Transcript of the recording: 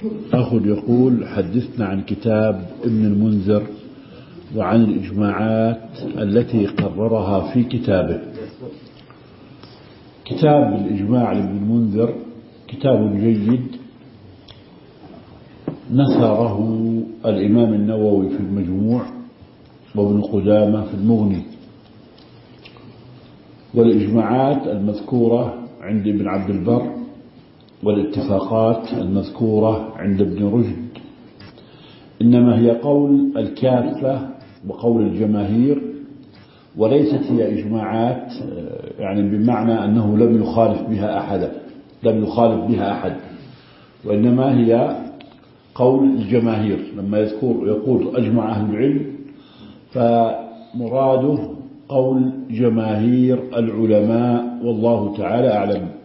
أخ يقول: حدثنا عن كتاب ابن المنذر وعن الإجماعات التي قررها في كتابه. كتاب الإجماع لابن المنذر كتاب جيد، نثره الإمام النووي في المجموع وابن قدامة في المغني، والإجماعات المذكورة عند ابن عبد البر والاتفاقات المذكورة عند ابن رشد إنما هي قول الكافة وقول الجماهير، وليست هي إجماعات يعني بمعنى أنه لم يخالف بها أحد، وإنما هي قول الجماهير. لما يقول أجمع أهل العلم فمراده قول جماهير العلماء، والله تعالى أعلم.